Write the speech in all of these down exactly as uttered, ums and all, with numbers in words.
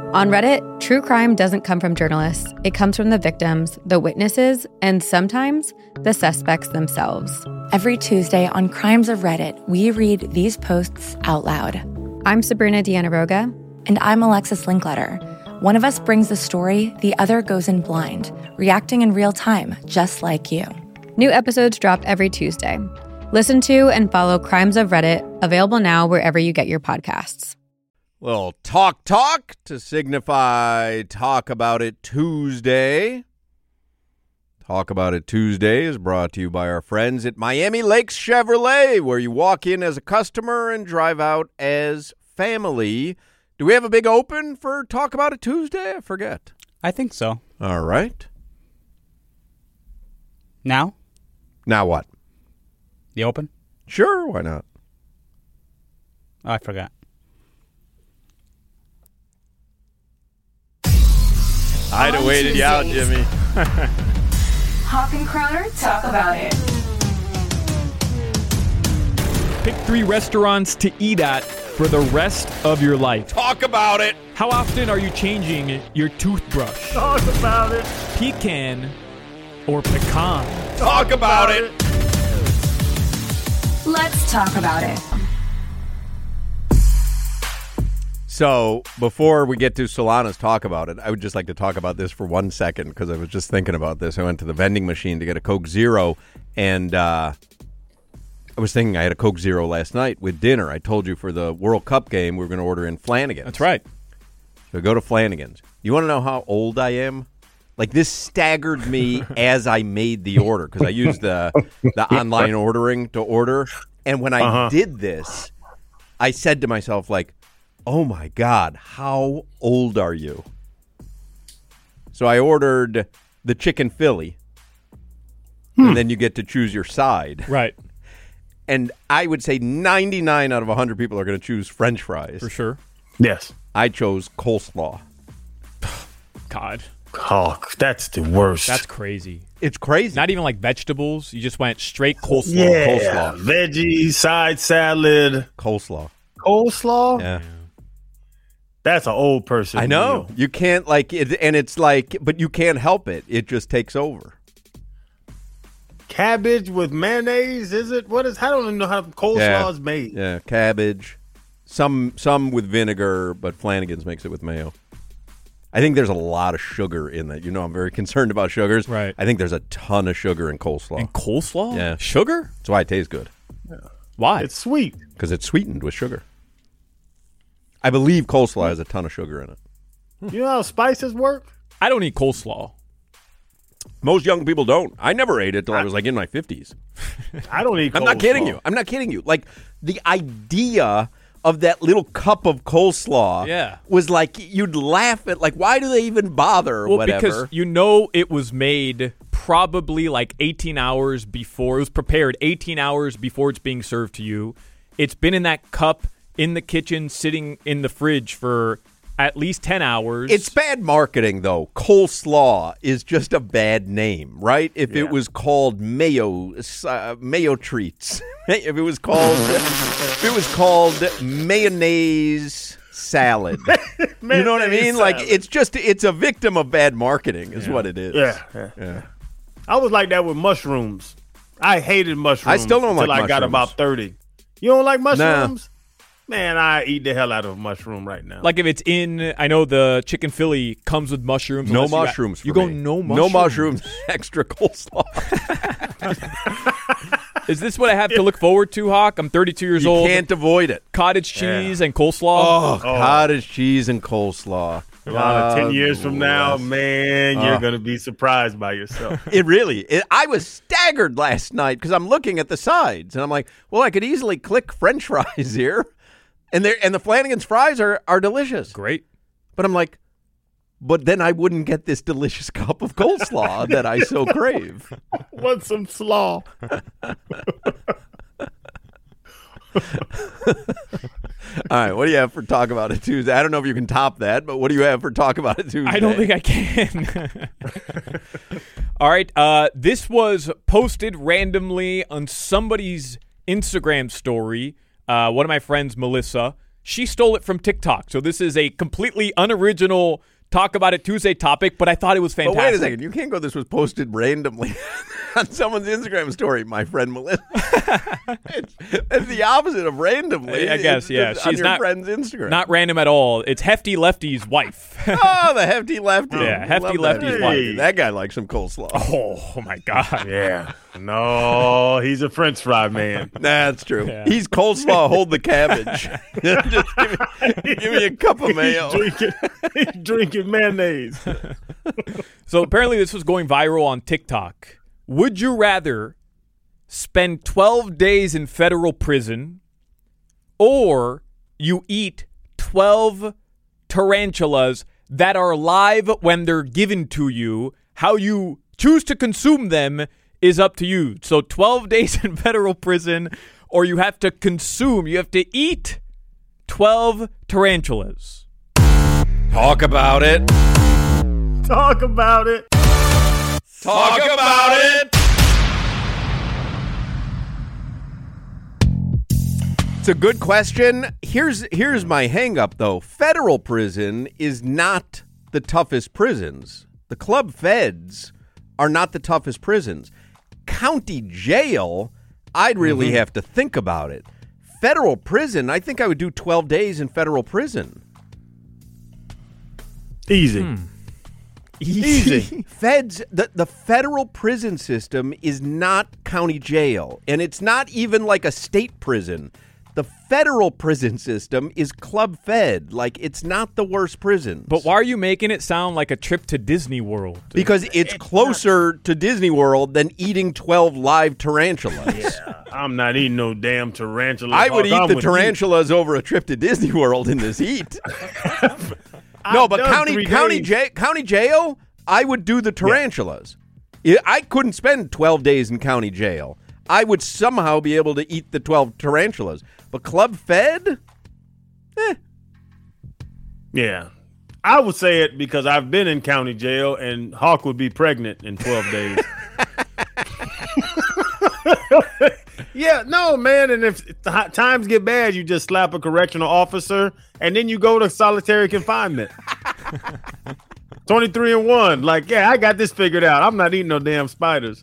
On Reddit, true crime doesn't come from journalists. It comes from the victims, the witnesses, and sometimes the suspects themselves. Every Tuesday on Crimes of Reddit, we read these posts out loud. I'm Sabrina Dianaroga. And I'm Alexis Linkletter. One of us brings the story, the other goes in blind, reacting in real time, just like you. New episodes drop every Tuesday. Listen to and follow Crimes of Reddit, available now wherever you get your podcasts. Well, talk talk to signify Talk About It Tuesday. Talk About It Tuesday is brought to you by our friends at Miami Lakes Chevrolet, where you walk in as a customer and drive out as family. Do we have a big open for Talk About It Tuesday? I forget. I think so. All right. Now? Now what? The open? Sure, why not? Oh, I forgot. I'd have waited you out, Jimmy. Hawk and Crowder talk about it. Pick three restaurants to eat at for the rest of your life. Talk about it. How often are you changing your toothbrush? Talk about it. Pecan or pecan? Talk about it. Let's talk about it. So before we get to Solana's Talk About It, I would just like to talk about this for one second because I was just thinking about this. I went to the vending machine to get a Coke Zero, and uh, I was thinking I had a Coke Zero last night with dinner. I told you for the World Cup game we were going to order in Flanagan's. That's right. So I go to Flanagan's. You want to know how old I am? Like, this staggered me as I made the order because I used the the online ordering to order. And when I uh-huh. did this, I said to myself, like, oh, my God, how old are you? So I ordered the chicken Philly, hmm. and then you get to choose your side. Right. And I would say ninety-nine out of one hundred people are going to choose French fries. For sure. Yes. I chose coleslaw. God. Oh, that's the worst. That's crazy. It's crazy. Not even like vegetables. You just went straight coleslaw. Yeah. Coleslaw. Veggie, side salad. Coleslaw. Coleslaw? Yeah. That's an old person. I know. meal. You can't, like, it, and it's like, but you can't help it. It just takes over. Cabbage with mayonnaise, is it? What is, I don't even know how coleslaw yeah. is made. Yeah, cabbage. Some some with vinegar, but Flanagan's makes it with mayo. I think there's a lot of sugar in that. You know, I'm very concerned about sugars. Right. I think there's a ton of sugar in coleslaw. In coleslaw? Yeah. Sugar? That's why it tastes good. Yeah. Why? It's sweet. Because it's sweetened with sugar. I believe coleslaw has a ton of sugar in it. You know how spices work? I don't eat coleslaw. Most young people don't. I never ate it till I, I was like in my fifties. I don't eat coleslaw. I'm not kidding you. I'm not kidding you. Like, the idea of that little cup of coleslaw yeah. was like, you'd laugh at, like, why do they even bother or well, whatever? Because you know it was made probably like eighteen hours before. It was prepared eighteen hours before it's being served to you. It's been in that cup in the kitchen, sitting in the fridge for at least ten hours. It's bad marketing, though. Coleslaw is just a bad name, right? If yeah. it was called mayo, uh, mayo treats, if it was called, if it was called mayonnaise salad, you know what I mean? Salad. Like, it's just, it's a victim of bad marketing, is yeah. what it is. Yeah. yeah, yeah. I was like that with mushrooms. I hated mushrooms. I still don't like until I mushrooms. got about thirty. You don't like mushrooms? Nah. Man, I eat the hell out of a mushroom right now. Like if it's in, I know the chicken Philly comes with mushrooms. No mushrooms. You, for you me. go no mushrooms. No mushrooms. Extra coleslaw. Is this what I have to look forward to, Hawk? I'm thirty-two years you old. You can't avoid it. Cottage cheese yeah. and coleslaw. Oh, oh, cottage cheese and coleslaw. Uh, ten years from now, yes. man, you're uh, going to be surprised by yourself. It really, it, I was staggered last night because I'm looking at the sides and I'm like, well, I could easily click French fries here. And they and the Flanagan's fries are, are delicious. Great. But I'm like, but then I wouldn't get this delicious cup of coleslaw that I so crave. Want some slaw. All right, what do you have for Talk About It Tuesday? I don't know if you can top that, but what do you have for Talk About It Tuesday? I don't think I can. All right, uh, this was posted randomly on somebody's Instagram story. Uh, one of my friends, Melissa, She stole it from TikTok. So this is a completely unoriginal Talk About It Tuesday topic, but I thought it was fantastic. But wait a second. You can't go, this was posted randomly on someone's Instagram story, my friend Melissa. it's, it's the opposite of randomly. I guess, it's, yeah. It's She's on your not, friend's Instagram. Not random at all. It's Hefty Lefty's wife. Oh, the Hefty Lefty. Yeah, Hefty Love Lefty's that. wife. Hey, that guy likes some coleslaw. Oh, oh my God. Yeah. No, he's a French fry man. That's true. Yeah. He's coleslaw, hold the cabbage. Just give me, give me a cup of mayo. He's drinking, he's drinking mayonnaise. So apparently this was going viral on TikTok. Would you rather spend twelve days in federal prison or you eat twelve tarantulas that are live when they're given to you? How you choose to consume them is up to you. So twelve days in federal prison, or you have to consume, you have to eat twelve tarantulas. Talk about it. Talk about it. Talk about it. It's a good question. Here's here's my hang up though. Federal prison is not the toughest prisons. The club feds are not the toughest prisons. County jail, I'd really mm-hmm. have to think about it. Federal prison, I think I would do twelve days in federal prison. Easy. Hmm. Easy. Feds, the, the federal prison system is not county jail, and it's not even like a state prison. The federal prison system is club fed. Like, it's not the worst prisons. But why are you making it sound like a trip to Disney World? Because it's, it's closer not- to Disney World than eating twelve live tarantulas. Yeah, I'm not eating no damn tarantula. I would eat I'm the tarantulas you. over a trip to Disney World in this heat. No, but county county jail, county jail, I would do the tarantulas. Yeah. I couldn't spend twelve days in county jail. I would somehow be able to eat the twelve tarantulas. But club fed? Eh. Yeah. I would say it because I've been in county jail and Hawk would be pregnant in twelve days. Yeah, no, man. And if th- times get bad, you just slap a correctional officer and then you go to solitary confinement. twenty-three and one. Like, yeah, I got this figured out. I'm not eating no damn spiders.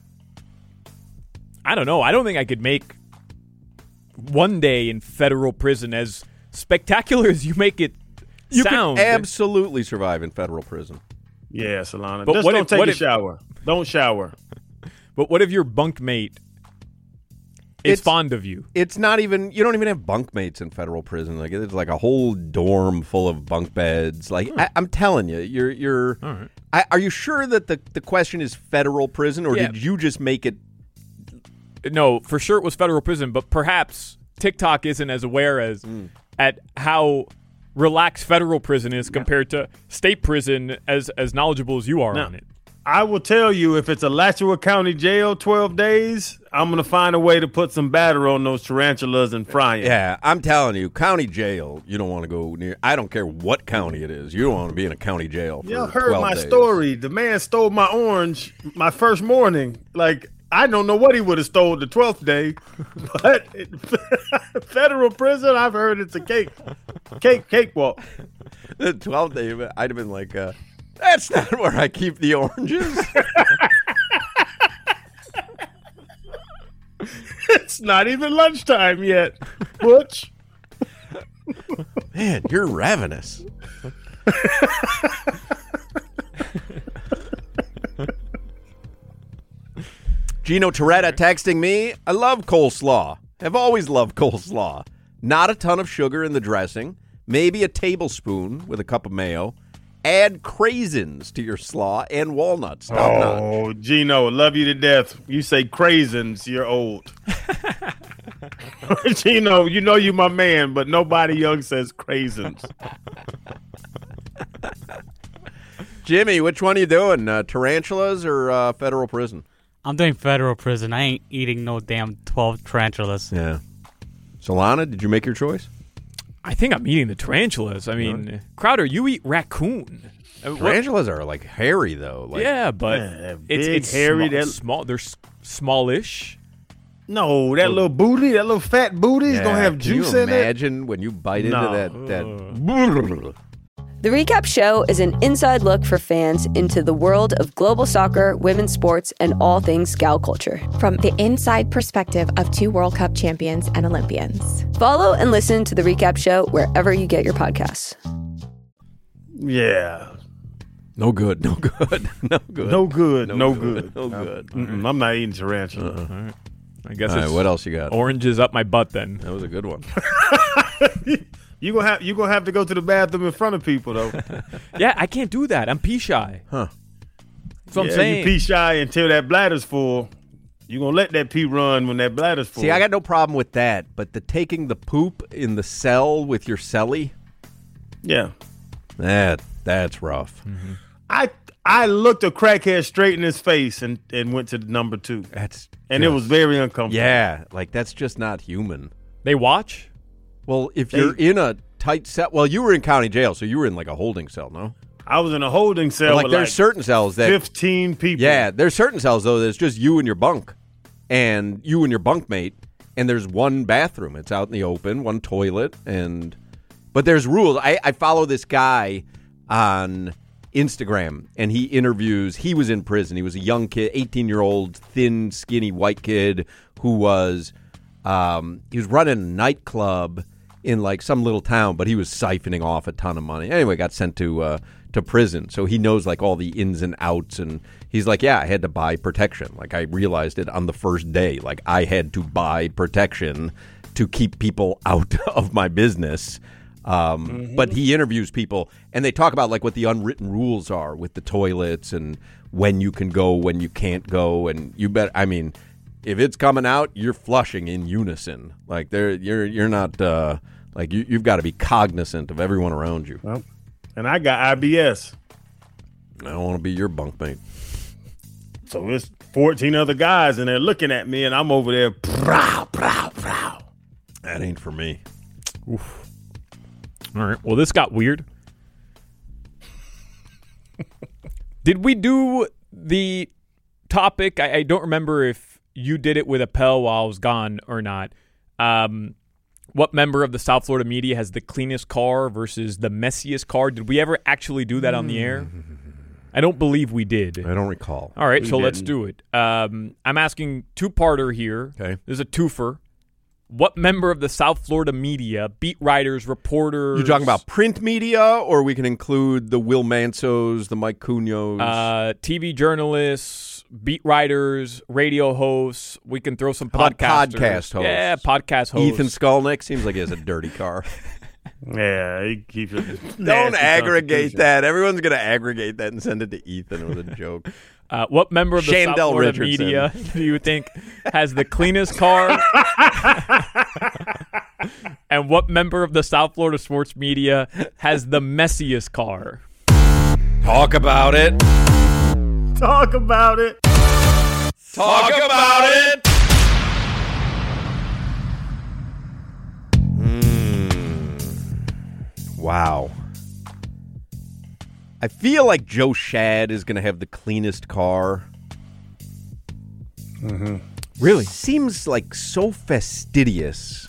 I don't know. I don't think I could make one day in federal prison as spectacular as you make it you sound. You could absolutely survive in federal prison. Yeah, Solana. But Just what don't if, take what a if, shower. Don't shower. But what if your bunkmate is it's, fond of you? It's not even, you don't even have bunkmates in federal prison. Like, it's like a whole dorm full of bunk beds. Like, oh. I, I'm telling you, you're, you're, All right. I, are you sure that the, the question is federal prison, or yeah. did you just make it? No, for sure it was federal prison, but perhaps TikTok isn't as aware as mm. at how relaxed federal prison is compared to state prison, as as knowledgeable as you are now, on it. I will tell you, if it's Alachua County Jail twelve days, I'm going to find a way to put some batter on those tarantulas and fry them. Yeah, I'm telling you, county jail, you don't want to go near. I don't care what county it is. You don't want to be in a county jail for Y'all heard my days. story. The man stole my orange my first morning. Like, I don't know what he would have stole the twelfth day, but federal prison, I've heard it's a cake, cake, cakewalk. The twelfth day, I'd have been like, uh, that's not where I keep the oranges. It's not even lunchtime yet, Butch. Man, you're ravenous. Gino Toretta texting me, I love coleslaw. Have always loved coleslaw. Not a ton of sugar in the dressing. Maybe a tablespoon with a cup of mayo. Add craisins to your slaw and walnuts. Top oh, notch. Gino, love you to death. You say craisins, you're old. Gino, you know you my man, but nobody young says craisins. Jimmy, which one are you doing? Uh, tarantulas or uh, federal prison? I'm doing federal prison. I ain't eating no damn twelve tarantulas. Yeah. Solana, did you make your choice? I think I'm eating the tarantulas. I mean, right. Crowder, you eat raccoon. Tarantulas are like hairy, though. Like, yeah, but yeah, it's, big, it's hairy. Small, small. They're s- smallish. No, that little booty, that little fat booty is Yeah, gonna have can juice you in it. imagine when you bite No. into that that The Recap Show is an inside look for fans into the world of global soccer, women's sports, and all things Scout culture. From the inside perspective of two World Cup champions and Olympians. Follow and listen to The Recap Show wherever you get your podcasts. Yeah. no good, no good, no good, No good, no, good. no good. Mm-mm, I'm not eating tarantula. Uh-huh. I guess All right, it's what else you got? oranges up my butt then. That was a good one. You gonna have you gonna have to go to the bathroom in front of people though. Yeah, I can't do that. I'm pee shy. Huh. That's what yeah, I'm saying. you pee shy until that bladder's full. You gonna let that pee run when that bladder's full. See, I got no problem with that, but the taking the poop in the cell with your celly, yeah. that that's rough. I I looked a crackhead straight in his face and, and went to the number two. That's And it just- was very uncomfortable. yeah, like that's just not human. They watch? Well, if They- you're in a tight cell, well, you were in county jail, so you were in like a holding cell, no? I was in a holding But, cell like with there's like certain cells that fifteen people. yeah, there's certain cells though that's just you and your bunk, and you and your bunkmate, and there's one bathroom. It's out in the open, one toilet, and but there's rules. I, I follow this guy on Instagram, and he interviews. He was in prison. He was a young kid, eighteen year old, thin, skinny white kid who was um, he was running a nightclub in like some little town, but he was siphoning off a ton of money. Anyway, got sent to uh, to prison, so he knows like all the ins and outs. And he's like, "Yeah, I had to buy protection. Like I realized it on the first day. Like I had to buy protection to keep people out of my business." Um, Mm-hmm. But he interviews people, and they talk about like what the unwritten rules are with the toilets and when you can go, when you can't go, and you bet. I mean, if it's coming out, you're flushing in unison. Like there, you're you're not uh, like you, you've got to be cognizant of everyone around you. Well, and I got I B S. I don't want to be your bunkmate. So it's fourteen other guys, and they're looking at me, and I'm over there. Prow, prow, prow. That ain't for me. All right. Well, this got weird. Did we do the topic? I, I don't remember if you did it with Appel while I was gone or not. Um, what member of the South Florida media has the cleanest car versus the messiest car? Did we ever actually do that on the air? I don't believe we did. I don't recall. All right, We so let's didn't. do it. Um, I'm asking two-parter here. Okay. There's a twofer. What member of the South Florida media, beat writers, reporters... You talking about print media, or we can include the Will Mansos, the Mike Cunos? Uh, T V journalists, beat writers, radio hosts. We can throw some How about podcasters. podcast hosts? Yeah, podcast hosts. Ethan Skolnick seems like he has a dirty car. Yeah, he keeps it. Don't nasty aggregate constitution. that. Everyone's going to aggregate that and send it to Ethan. It was a joke. Uh, what member of the Shandell South Florida Richardson. media do you think has the cleanest car? And what member of the South Florida sports media has the messiest car? Talk about it. Talk about it. Talk about it. Mm. Wow. I feel like Joe Shad is going to have the cleanest car. Mm-hmm. Really? Seems like so fastidious.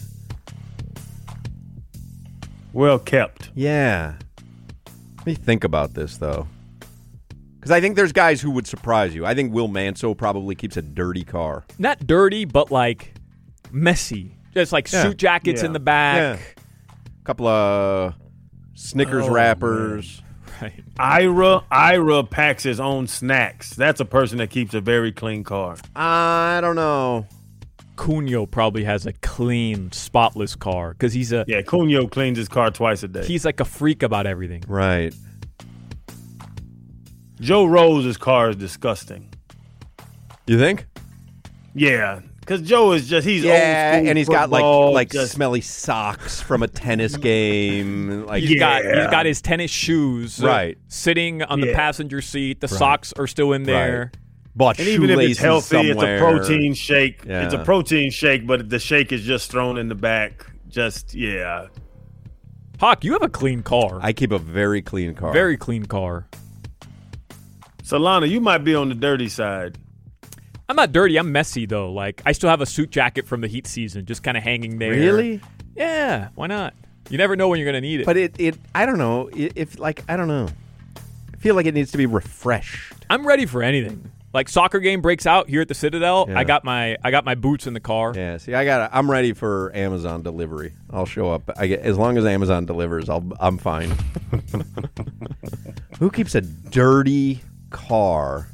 Well kept. Yeah. Let me think about this, though. Because I think there's guys who would surprise you. I think Will Manso probably keeps a dirty car. Not dirty, but like messy. Just like Yeah. suit jackets Yeah. in the back. Yeah. A couple of Snickers Oh, wrappers. Right. Ira, Ira packs his own snacks. That's a person that keeps a very clean car. I don't know. Cunio probably has a clean, spotless car because he's a Yeah, Cunio cleans his car twice a day. he's like a freak about everything. Right. Joe Rose's car is disgusting. You think? Yeah, because Joe is just, he's Yeah, old school and he's got like football, like just- smelly socks from a tennis game. Like He's got Yeah. he's got his tennis shoes uh, Right. sitting on the Yeah. passenger seat. The socks are still in there. bought And even if shoelaces it's healthy, somewhere. it's a protein shake. Yeah. It's a protein shake, but the shake is just thrown in the back. Just, yeah. Hawk, you have a clean car. I keep a very clean car. Very clean car. Solana, you might be on the dirty side. I'm not dirty. I'm messy, though. Like, I still have a suit jacket from the heat season just kind of hanging there. Really? Yeah, why not? You never know when you're going to need it. But it, it, I don't know. If, like, I don't know. I feel like it needs to be refreshed. I'm ready for anything. Like, soccer game breaks out here at the Citadel. Yeah. I got my I got my boots in the car. Yeah, see, I got. I'm ready for Amazon delivery. I'll show up. I get as long as Amazon delivers, I'll. I'm fine. Who keeps a dirty car?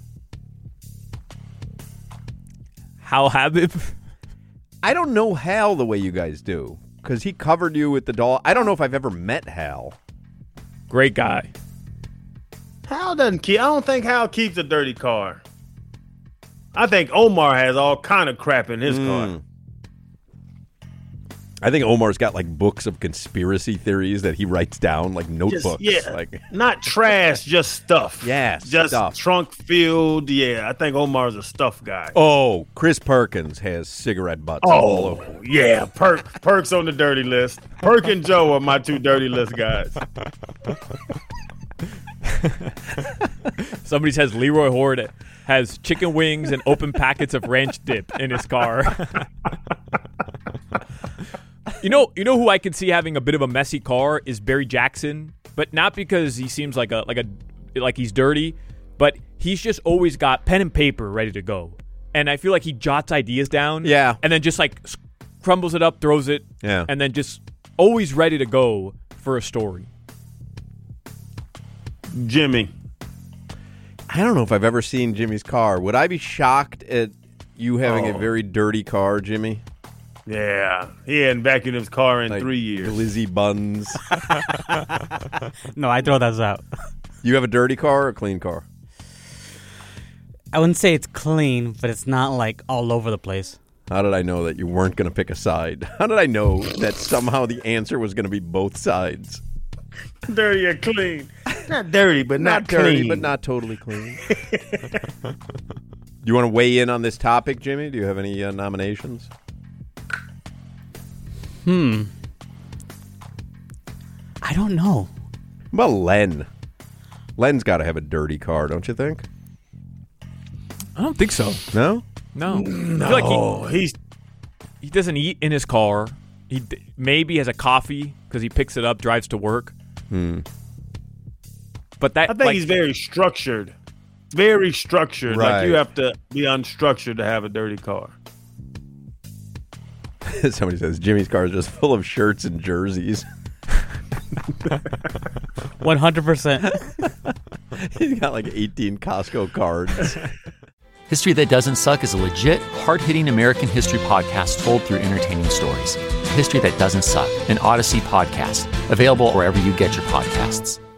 Hal Habib. I don't know Hal the way you guys do because he covered you with the doll. I don't know if I've ever met Hal. Great guy. Hal doesn't keep. I don't think Hal keeps a dirty car. I think Omar has all kind of crap in his mm. car. I think Omar's got like books of conspiracy theories that he writes down, like notebooks. Just, yeah, like not trash, just stuff. Yeah, just stuff. Trunk filled. Yeah, I think Omar's a stuff guy. Oh, Chris Perkins has cigarette butts oh, all over. Yeah, Perk, Perk's on the dirty list. Perk and Joe are my two dirty list guys. Somebody says Leroy Horde has chicken wings and open packets of ranch dip in his car. You know, you know who I could see having a bit of a messy car is Barry Jackson, but not because he seems like a like a like he's dirty, but he's just always got pen and paper ready to go, and I feel like he jots ideas down, yeah, and then just like crumbles it up, throws it, yeah, and then just always ready to go for a story. Jimmy. I don't know if I've ever seen Jimmy's car. Would I be shocked at you having oh. a very dirty car, Jimmy? Yeah. He hadn't vacuumed his car in like three years. Glizzy buns. No, I throw those out. You have a dirty car or a clean car? I wouldn't say it's clean, but it's not like all over the place. How did I know that you weren't going to pick a side? How did I know that somehow the answer was going to be both sides? Dirty or clean? Not dirty, but not, not dirty, clean. but not totally clean. Do you want to weigh in on this topic, Jimmy? Do you have any uh, nominations? Hmm. I don't know. What about Len? Len's got to have a dirty car, don't you think? I don't think so. No? No. No. I feel like he, he's he doesn't eat in his car. He d- maybe has a coffee because he picks it up, drives to work. Hmm. But that I think like, he's very structured. Very structured. Right. Like you have to be unstructured to have a dirty car. Somebody says Jimmy's car is just full of shirts and jerseys. one hundred percent. He's got like eighteen Costco cards. History That Doesn't Suck is a legit, hard-hitting American history podcast told through entertaining stories. History That Doesn't Suck, an Odyssey podcast. Available wherever you get your podcasts.